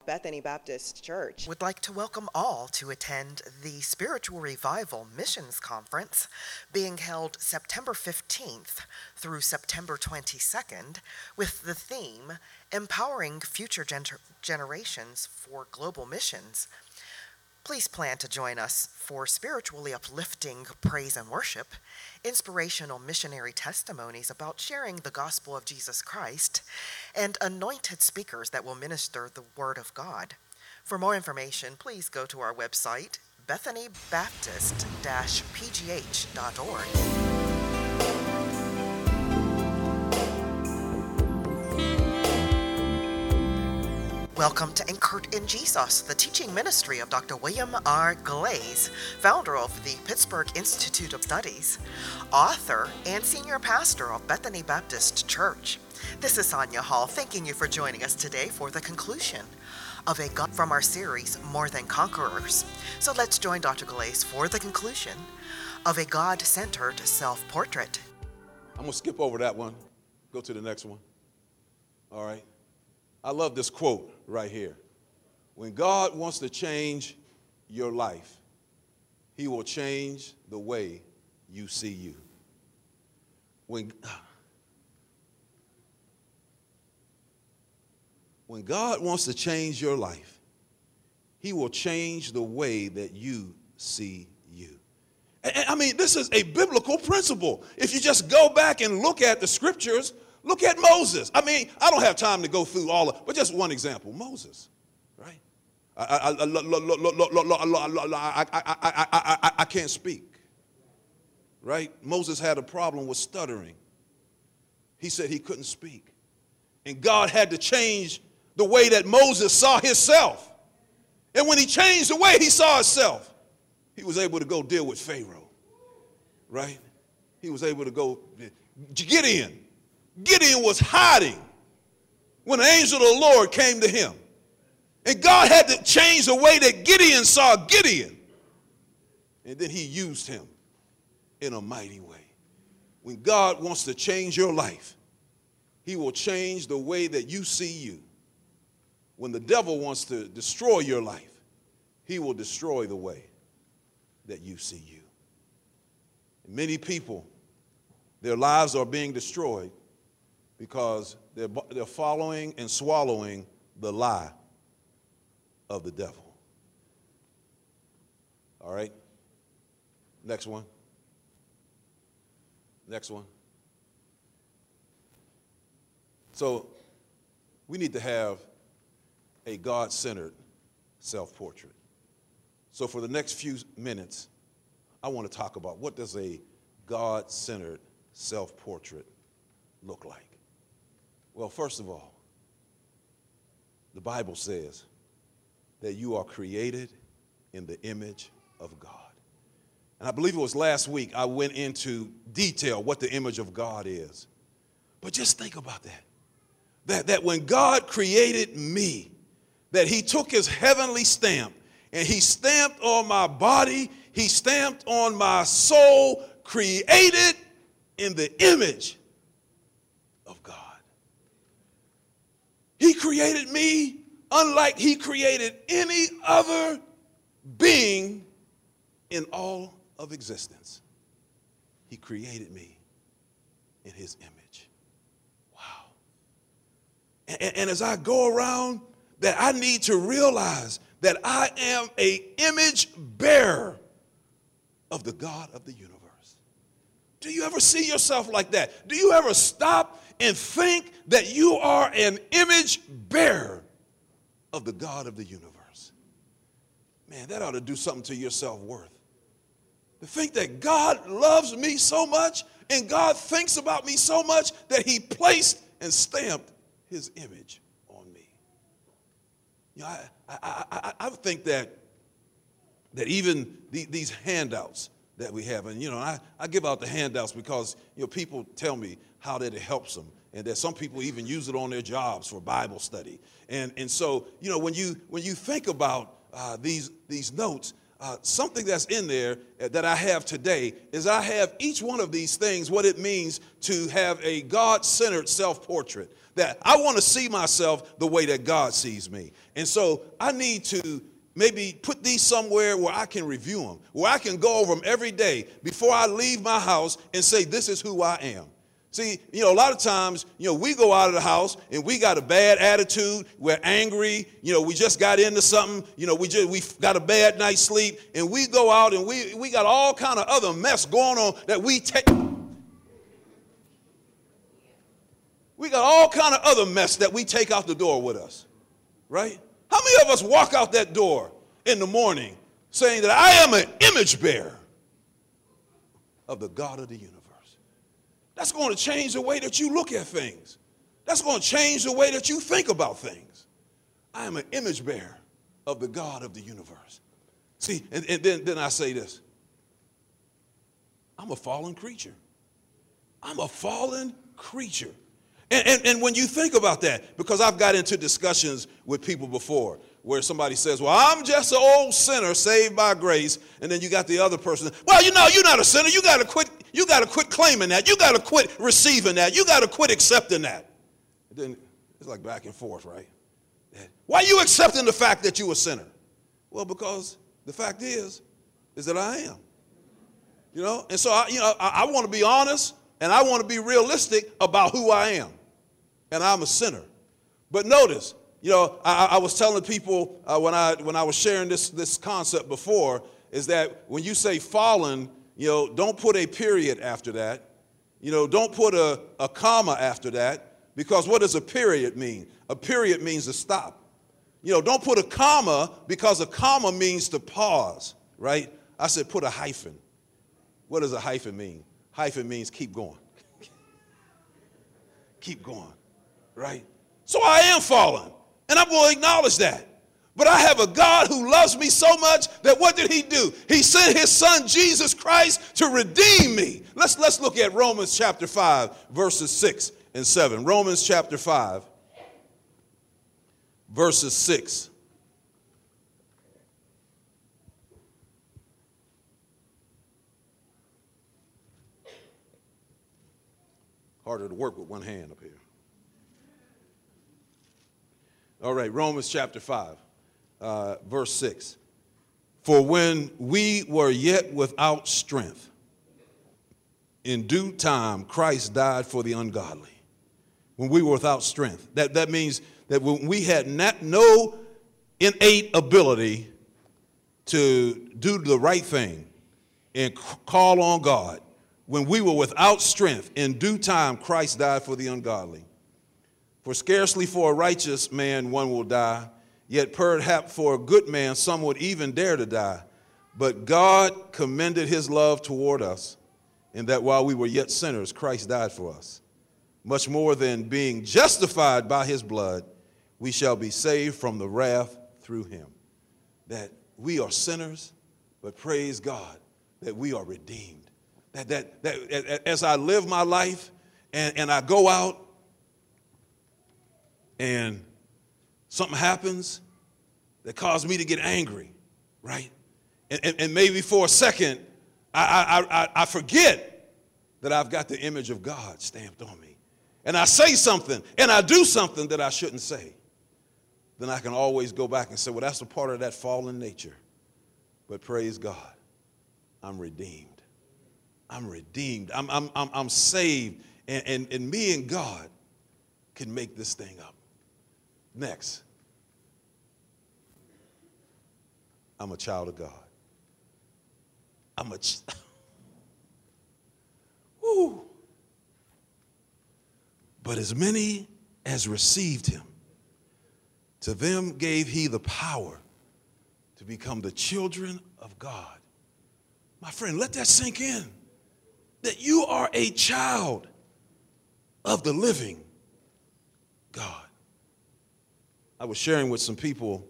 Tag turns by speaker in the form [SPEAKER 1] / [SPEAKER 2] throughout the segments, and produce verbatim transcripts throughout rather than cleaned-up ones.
[SPEAKER 1] Bethany Baptist Church
[SPEAKER 2] would like to welcome all to attend the Spiritual Revival Missions Conference being held September fifteenth through September twenty-second with the theme Empowering Future Gener- Generations for Global Missions. Please plan to join us for spiritually uplifting praise and worship, inspirational missionary testimonies about sharing the gospel of Jesus Christ, and anointed speakers that will minister the Word of God. For more information, please go to our website, bethany baptist dash p g h dot org. Welcome to Anchored in Jesus, the teaching ministry of Doctor William R. Glaze, founder of the Pittsburgh Institute of Studies, author and senior pastor of Bethany Baptist Church. This is Sonia Hall, thanking you for joining us today for the conclusion of a God from our series, More Than Conquerors. So let's join Doctor Glaze for the conclusion of a God-centered self-portrait.
[SPEAKER 3] I'm going to skip over that one. Go to the next one. All right. I love this quote right here. When God wants to change your life, he will change the way you see you. When, when God wants to change your life, he will change the way that you see you. And, I mean, this is a biblical principle. If you just go back and look at the scriptures, look at Moses. I mean, I don't have time to go through all of, but just one example, Moses, right? I, I, I, I can't speak, right? Moses had a problem with stuttering. He said he couldn't speak. And God had to change the way that Moses saw himself. And when he changed the way he saw himself, he was able to go deal with Pharaoh, right? He was able to go, Gideon. Gideon was hiding when the angel of the Lord came to him. And God had to change the way that Gideon saw Gideon. And then he used him in a mighty way. When God wants to change your life, he will change the way that you see you. When the devil wants to destroy your life, he will destroy the way that you see you. And many people, their lives are being destroyed because they're, they're following and swallowing the lie of the devil. All right? Next one. Next one. So we need to have a God-centered self-portrait. So for the next few minutes, I want to talk about what does a God-centered self-portrait look like. Well, first of all, the Bible says that you are created in the image of God. And I believe it was last week I went into detail what the image of God is. But just think about that. That, that when God created me, that he took his heavenly stamp and he stamped on my body, he stamped on my soul, created in the image of God. He created me unlike he created any other being in all of existence. He created me in his image. Wow. And, and as I go around, that I need to realize that I am an image bearer of the God of the universe. Do you ever see yourself like that? Do you ever stop and think that you are an image bearer of the God of the universe? Man, that ought to do something to your self-worth. To think that God loves me so much and God thinks about me so much that he placed and stamped his image on me. You know, I, I, I, I think that, that even the, these handouts that we have, and, you know, I, I give out the handouts because, you know, people tell me how that it helps them, and that some people even use it on their jobs for Bible study. And, and so, you know, when you, when you think about uh, these, these notes, uh, something that's in there that I have today is I have each one of these things, what it means to have a God-centered self-portrait, that I want to see myself the way that God sees me. And so I need to maybe put these somewhere where I can review them, where I can go over them every day before I leave my house and say, this is who I am. See, you know, a lot of times, you know, we go out of the house and we got a bad attitude. We're angry. You know, we just got into something. You know, we just we got a bad night's sleep, and we go out and we we got all kind of other mess going on that we take. We got all kind of other mess that we take out the door with us, right? How many of us walk out that door in the morning saying that I am an image bearer of the God of the universe? That's going to change the way that you look at things. That's going to change the way that you think about things. I am an image bearer of the God of the universe. See, and, and then, then I say this. I'm a fallen creature. I'm a fallen creature. And, and, and when you think about that, because I've got into discussions with people before where somebody says, well, I'm just an old sinner saved by grace. And then you got the other person, well, you know, you're not a sinner. You got to quit. You got to quit claiming that. You got to quit receiving that. You got to quit accepting that. And then it's like back and forth, right? Why are you accepting the fact that you're a sinner? Well, because the fact is, is that I am. You know, and so, I, you know, I, I want to be honest and I want to be realistic about who I am. And I'm a sinner. But notice, you know, I, I was telling people uh, when I when I was sharing this, this concept before, is that when you say fallen, you know, don't put a period after that. You know, don't put a, a comma after that, because what does a period mean? A period means to stop. You know, don't put a comma, because a comma means to pause, right? I said put a hyphen. What does a hyphen mean? Hyphen means keep going. Keep going. Right? So I am fallen, and I'm going to acknowledge that. But I have a God who loves me so much that what did he do? He sent his son, Jesus Christ, to redeem me. Let's, let's look at Romans chapter five, verses six and seven. Romans chapter five, verses six. Harder to work with one hand up here. All right, Romans chapter five, uh, verse six. For when we were yet without strength, in due time Christ died for the ungodly. When we were without strength. That, that means that when we had not, no innate ability to do the right thing and call on God, when we were without strength, in due time Christ died for the ungodly. For scarcely for a righteous man one will die, yet perhaps for a good man some would even dare to die. But God commended his love toward us, in that while we were yet sinners, Christ died for us. Much more than being justified by his blood, we shall be saved from the wrath through him. That we are sinners, but praise God that we are redeemed. That, that, that as I live my life and, and I go out, and something happens that caused me to get angry, right? And, and, and maybe for a second, I, I, I, I forget that I've got the image of God stamped on me. And I say something, and I do something that I shouldn't say. Then I can always go back and say, well, that's a part of that fallen nature. But praise God, I'm redeemed. I'm redeemed. I'm, I'm, I'm, I'm saved. And, and, and me and God can make this thing up. Next, I'm a child of God. I'm a ch- Woo. But as many as received him, to them gave he the power to become the children of God. My friend, let that sink in, that you are a child of the living God. I was sharing with some people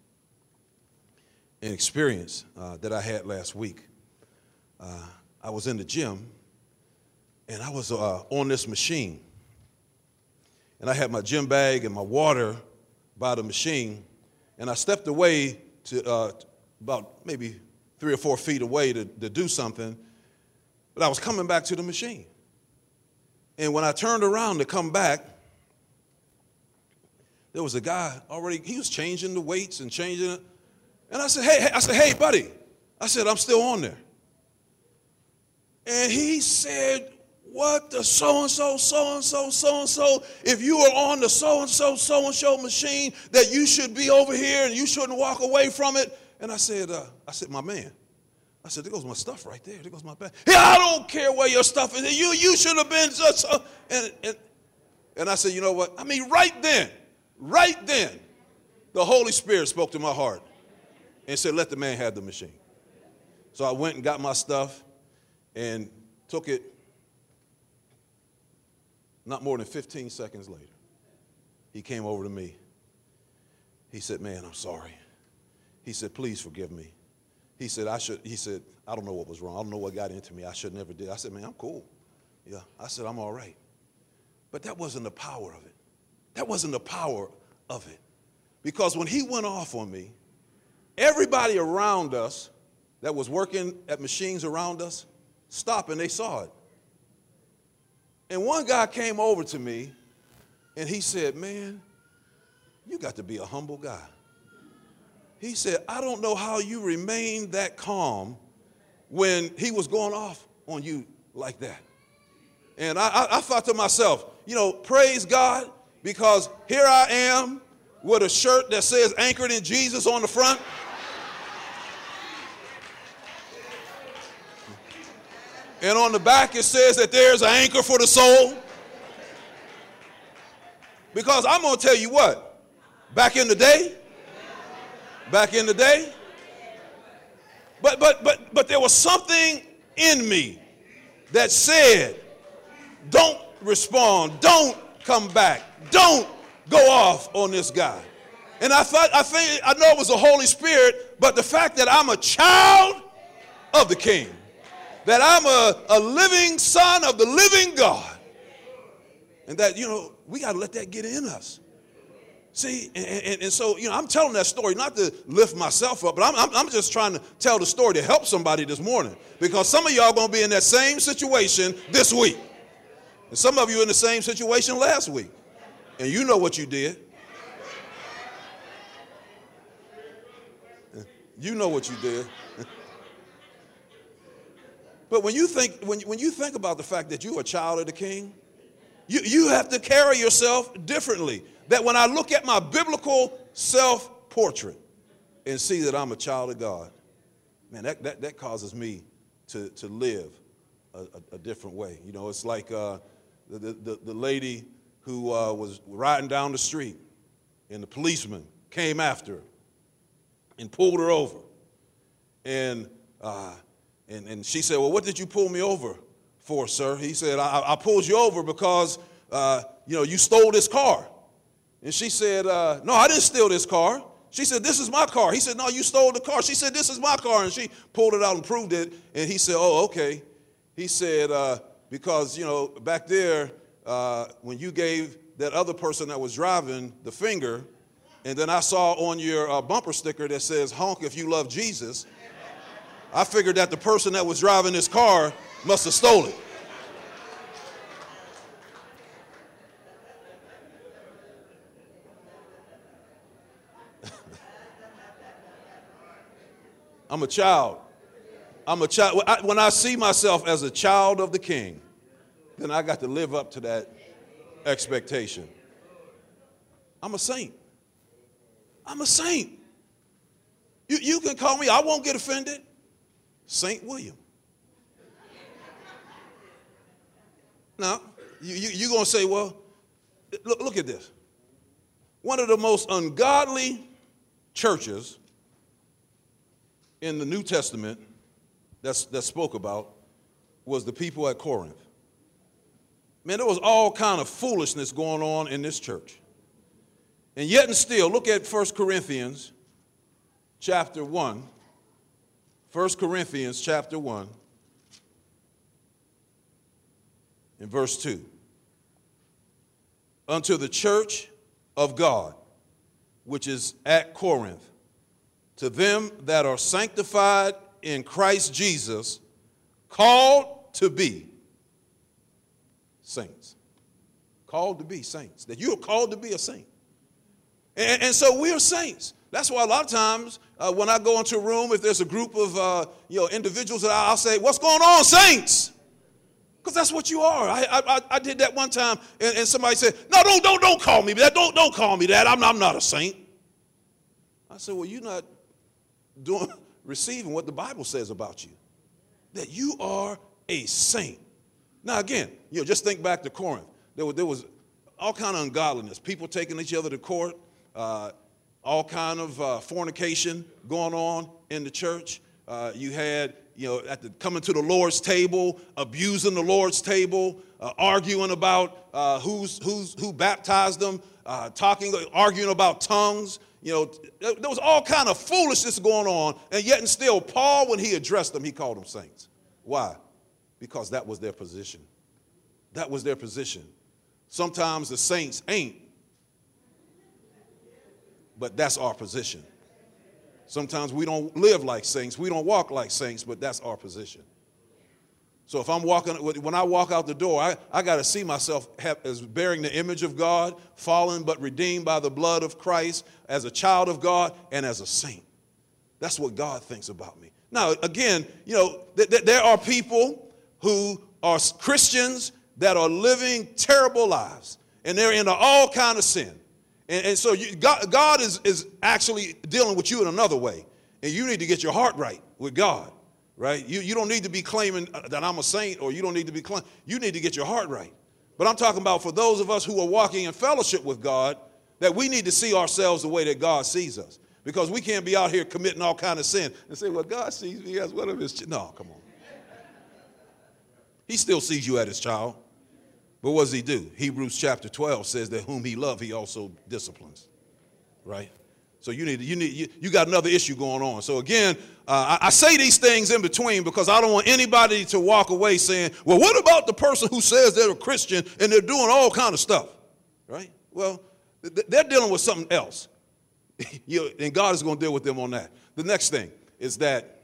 [SPEAKER 3] an experience uh, that I had last week. Uh, I was in the gym, and I was uh, on this machine. And I had my gym bag and my water by the machine, and I stepped away to uh, about maybe three or four feet away to, to do something, but I was coming back to the machine. And when I turned around to come back, there was a guy already, he was changing the weights and changing it. And I said, hey, hey, I said, hey, buddy. I said, I'm still on there. And he said, what the so-and-so, so-and-so, so-and-so, if you are on the so-and-so, so-and-so machine, that you should be over here and you shouldn't walk away from it. And I said, uh, I said, my man, I said, there goes my stuff right there. There goes my bag. Yeah, I don't care where your stuff is. You, you should have been just, uh, and, and, and I said, you know what? I mean, right then, right then, the Holy Spirit spoke to my heart and said, let the man have the machine. So I went and got my stuff and took it. Not more than fifteen seconds later, he came over to me. He said, man, I'm sorry. He said, please forgive me. He said, I should, he said, I don't know what was wrong. I don't know what got into me. I should never did. I said, man, I'm cool. Yeah. I said, I'm all right. But that wasn't the power of it. That wasn't the power of it. Because when he went off on me, everybody around us that was working at machines around us stopped and they saw it. And one guy came over to me and he said, man, you got to be a humble guy. He said, I don't know how you remained that calm when he was going off on you like that. And I, I, I thought to myself, you know, praise God, because here I am with a shirt that says anchored in Jesus on the front. And on the back it says that there's an anchor for the soul. Because I'm going to tell you what, back in the day, back in the day, but but but but there was something in me that said, don't respond, don't come back, don't go off on this guy. And I thought, I think, I know it was the Holy Spirit, but the fact that I'm a child of the King, that I'm a, a living son of the living God, and that, you know, we got to let that get in us. See, and, and, and so, you know, I'm telling that story not to lift myself up, but I'm, I'm, I'm just trying to tell the story to help somebody this morning, because some of y'all going to be in that same situation this week. And some of you in the same situation last week. And you know what you did. You know what you did. But when you think when, when you think about the fact that you're a child of the King, you, you have to carry yourself differently. That when I look at my biblical self-portrait and see that I'm a child of God, man, that, that, that causes me to, to live a, a, a different way. You know, it's like uh, the, the, the lady who uh, was riding down the street, and the policeman came after her and pulled her over. And, uh, and, and she said, well, what did you pull me over for, sir? He said, I, I pulled you over because, uh, you know, you stole this car. And she said, uh, no, I didn't steal this car. She said, this is my car. He said, no, you stole the car. She said, this is my car. And she pulled it out and proved it. And he said, oh, okay. He said, uh, because, you know, back there, uh, when you gave that other person that was driving the finger, and then I saw on your uh, bumper sticker that says, honk if you love Jesus, I figured that the person that was driving this car must have stole it. I'm a child. I'm a child. When I see myself as a child of the King, then I got to live up to that expectation. I'm a saint. I'm a saint. You, you can call me, I won't get offended, Saint William. Now, you, you, you're going to say, well, look, look at this. One of the most ungodly churches in the New Testament that's, that spoke about was the people at Corinth. Man, there was all kind of foolishness going on in this church. And yet and still, look at First Corinthians chapter one. First Corinthians chapter one in verse two. Unto the church of God, which is at Corinth, to them that are sanctified in Christ Jesus, called to be saints. Called to be saints. That you are called to be a saint. And, and so we are saints. That's why a lot of times uh, when I go into a room, if there's a group of uh, you know individuals, that I'll say, "What's going on, saints?" Because that's what you are. I, I I did that one time, and, and somebody said, "No, don't don't don't call me that. Don't don't call me that. I'm I'm not a saint." I said, "Well, you're not doing receiving what the Bible says about you. That you are a saint." Now again, you know, just think back to Corinth. There was there was all kind of ungodliness. People taking each other to court. Uh, all kind of uh, fornication going on in the church. Uh, you had, you know, at the coming to the Lord's table, abusing the Lord's table, uh, arguing about uh, who's who's who baptized them, uh, talking, arguing about tongues. You know, there was all kind of foolishness going on, and yet and still, Paul, when he addressed them, he called them saints. Why? Because that was their position. That was their position. Sometimes the saints ain't. But that's our position. Sometimes we don't live like saints. We don't walk like saints, but that's our position. So if I'm walking, when I walk out the door, I, I got to see myself have, as bearing the image of God, fallen but redeemed by the blood of Christ, as a child of God, and as a saint. That's what God thinks about me. Now, again, you know, th- th- there are people who are Christians that are living terrible lives, and they're into all kind of sin. And, and so you, God, God is, is actually dealing with you in another way. And you need to get your heart right with God, right? You, you don't need to be claiming that I'm a saint, or you don't need to be claiming. You need to get your heart right. But I'm talking about for those of us who are walking in fellowship with God, that we need to see ourselves the way that God sees us. Because we can't be out here committing all kind of sin and say, well, God sees me as one of his children. No, come on. He still sees you as his child. But what does he do? Hebrews chapter twelve says that whom he loves, he also disciplines, right? So you need, you need, you, you got another issue going on. So again, uh, I, I say these things in between because I don't want anybody to walk away saying, well, what about the person who says they're a Christian and they're doing all kind of stuff, right? Well, th- they're dealing with something else, you know, and God is going to deal with them on that. The next thing is that,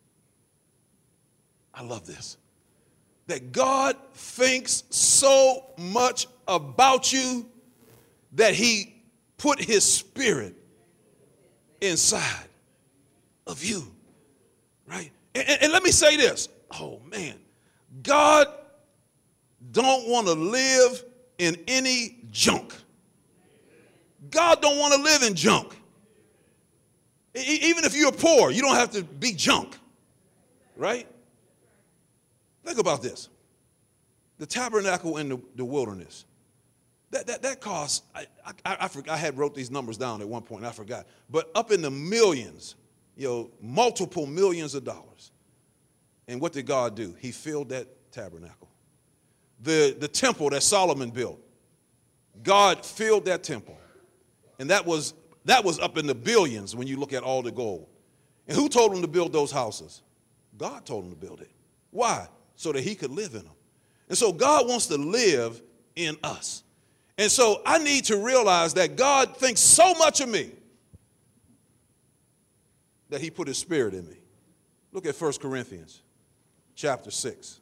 [SPEAKER 3] I love this. That God thinks so much about you that he put his spirit inside of you, right? And, and, and let me say this. Oh, man. God don't want to live in any junk. God don't want to live in junk. E- even if you're poor, you don't have to be junk, right? Think about this. The tabernacle in the, the wilderness, that, that, that cost, I, I, I, forgot, I had wrote these numbers down at one point, and I forgot, but up in the millions, you know, multiple millions of dollars. And what did God do? He filled that tabernacle. The, the temple that Solomon built, God filled that temple. And that was, that was up in the billions when you look at all the gold. And who told him to build those houses? God told him to build it. Why? So that he could live in them. And so God wants to live in us. And so I need to realize that God thinks so much of me that he put his spirit in me. Look at First Corinthians chapter six.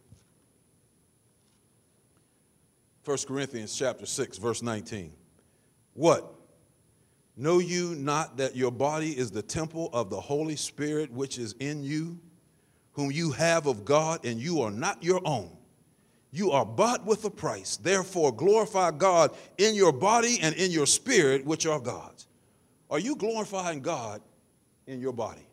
[SPEAKER 3] First Corinthians chapter six, verse nineteen. What? Know you not that your body is the temple of the Holy Spirit which is in you, whom you have of God, and you are not your own? You are bought with a price. Therefore, glorify God in your body and in your spirit, which are God's. Are you glorifying God in your body?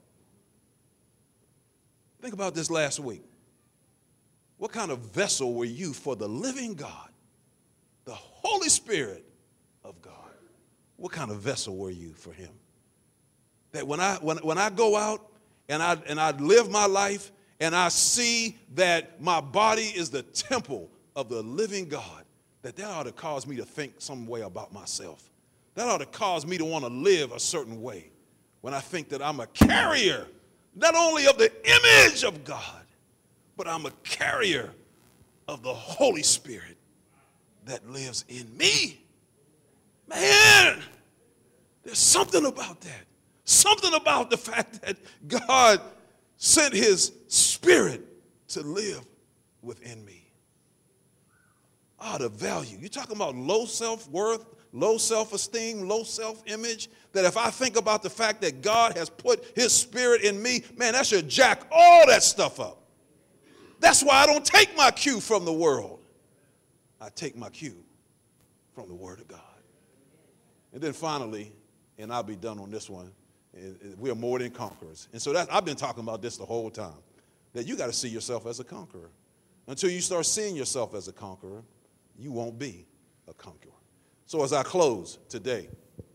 [SPEAKER 3] Think about this last week. What kind of vessel were you for the living God, the Holy Spirit of God? What kind of vessel were you for him? That when I when, when I go out and I and I live my life, and I see that my body is the temple of the living God, that that ought to cause me to think some way about myself. That ought to cause me to want to live a certain way when I think that I'm a carrier, not only of the image of God, but I'm a carrier of the Holy Spirit that lives in me. Man, there's something about that. Something about the fact that God sent his spirit to live within me. Ah, the value. You're talking about low self-worth, low self-esteem, low self-image, that if I think about the fact that God has put his spirit in me, man, that should jack all that stuff up. That's why I don't take my cue from the world. I take my cue from the word of God. And then finally, and I'll be done on this one, we are more than conquerors. And so that, I've been talking about this the whole time, that you got to see yourself as a conqueror. Until you start seeing yourself as a conqueror, you won't be a conqueror. So as I close today,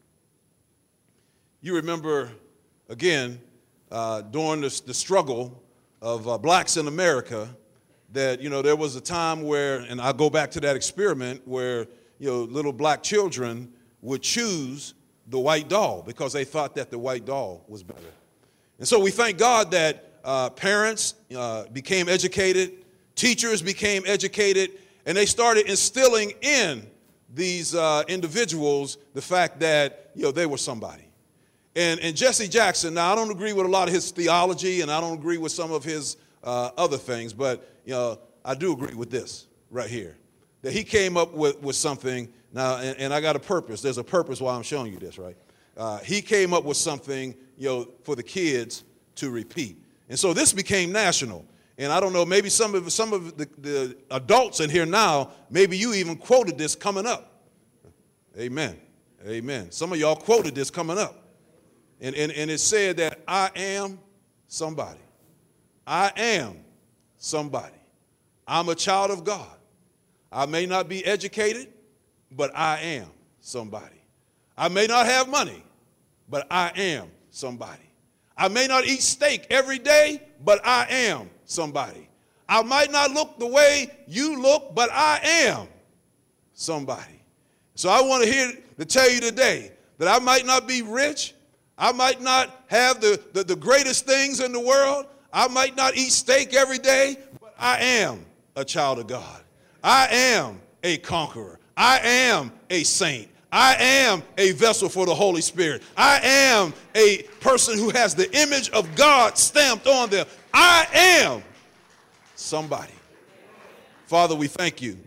[SPEAKER 3] you remember, again, uh, during the, the struggle of uh, blacks in America, that, you know, there was a time where, and I go back to that experiment where, you know, little black children would choose the white doll because they thought that the white doll was better. And so we thank God that uh, parents uh, became educated, teachers became educated, and they started instilling in these uh, individuals the fact that, you know, they were somebody. And, and Jesse Jackson, now I don't agree with a lot of his theology, and I don't agree with some of his uh, other things, but, you know, I do agree with this right here, that he came up with, with something. Now, and, and I got a purpose. There's a purpose why I'm showing you this, right? Uh, he came up with something, you know, for the kids to repeat. And so this became national. And I don't know, maybe some of some of the, the adults in here now, maybe you even quoted this coming up. Amen. Amen. Some of y'all quoted this coming up. And, and, and it said that I am somebody. I am somebody. I'm a child of God. I may not be educated, but I am somebody. I may not have money, but I am somebody. I may not eat steak every day, but I am somebody. I might not look the way you look, but I am somebody. So I want to hear to tell you today that I might not be rich. I might not have the, the, the greatest things in the world. I might not eat steak every day, but I am a child of God. I am a conqueror. I am a saint. I am a vessel for the Holy Spirit. I am a person who has the image of God stamped on them. I am somebody. Father, we thank you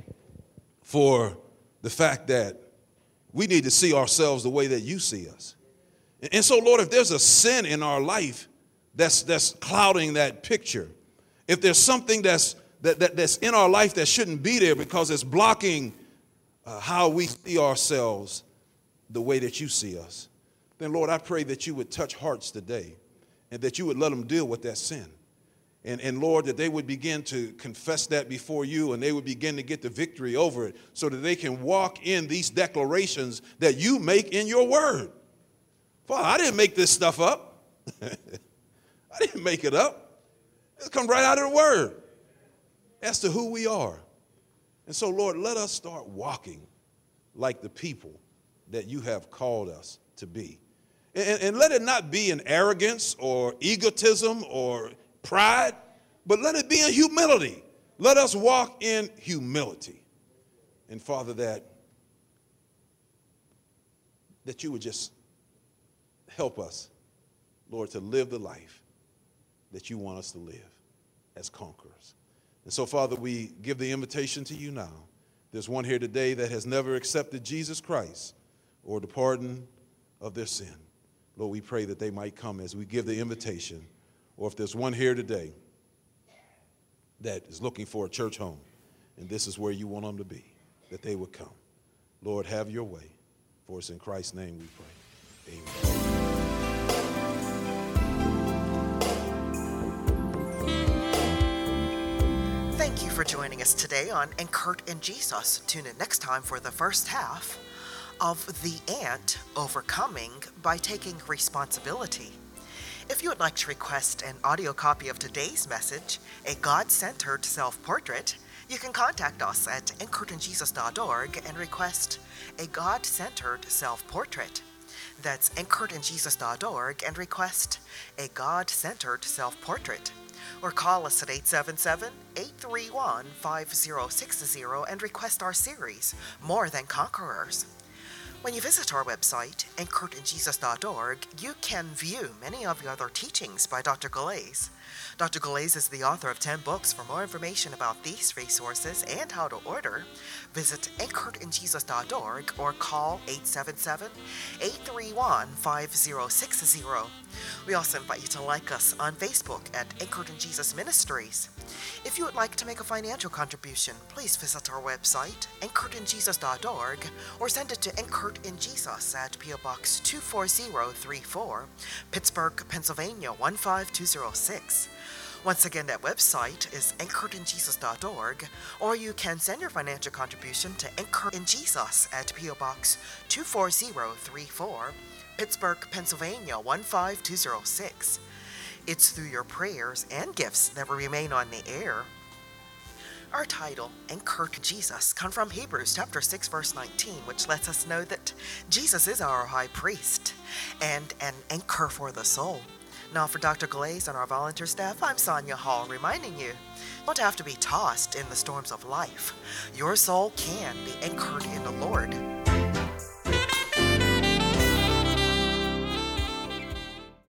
[SPEAKER 3] for the fact that we need to see ourselves the way that you see us. And so, Lord, if there's a sin in our life that's that's clouding that picture, if there's something that's that, that that's in our life that shouldn't be there because it's blocking uh, how we see ourselves the way that you see us, then, Lord, I pray that you would touch hearts today and that you would let them deal with that sin. And, and Lord, that they would begin to confess that before you and they would begin to get the victory over it so that they can walk in these declarations that you make in your word. Father, I didn't make this stuff up. I didn't make it up. It's come right out of the word as to who we are. And so, Lord, let us start walking like the people that you have called us to be. And, and let it not be in arrogance or egotism or pride, but let it be in humility. Let us walk in humility. And Father, that, that you would just help us, Lord, to live the life that you want us to live as conquerors. And so, Father, we give the invitation to you now. There's one here today that has never accepted Jesus Christ or the pardon of their sin. Lord, we pray that they might come as we give the invitation. Or if there's one here today that is looking for a church home, and this is where you want them to be, that they would come. Lord, have your way. For it's in Christ's name we pray. Amen.
[SPEAKER 2] Thank you for joining us today on Enkert and Jesus. Tune in next time for the first half of The Ant Overcoming by Taking Responsibility. If you would like to request an audio copy of today's message, A God-Centered Self-Portrait, you can contact us at enkert and jesus dot org and request A God-Centered Self-Portrait. That's enkert and jesus dot org and request A God-Centered Self-Portrait. Or call us at eight seven seven, eight three one, five zero six zero and request our series, More Than Conquerors. When you visit our website, anchored in jesus dot org, you can view many of the other teachings by Doctor Galais. Doctor Galais is the author of ten books. For more information about these resources and how to order, visit anchored in jesus dot org or call eight seven seven, eight three one, five zero six zero. We also invite you to like us on Facebook at Anchored in Jesus Ministries. If you would like to make a financial contribution, please visit our website, anchored in jesus dot org, or send it to Anchored in Jesus at P O Box two four zero three four, Pittsburgh, Pennsylvania one five two zero six. Once again, that website is anchored in jesus dot org, or you can send your financial contribution to Anchored in Jesus at P O Box two four zero three four, Pittsburgh, Pennsylvania one five two zero six. It's through your prayers and gifts that we remain on the air. Our title, Anchored in Jesus, comes from Hebrews chapter six, verse nineteen, which lets us know that Jesus is our high priest and an anchor for the soul. Now, for Doctor Galais and our volunteer staff, I'm Sonia Hall, reminding you, you don't have to be tossed in the storms of life. Your soul can be anchored in the Lord.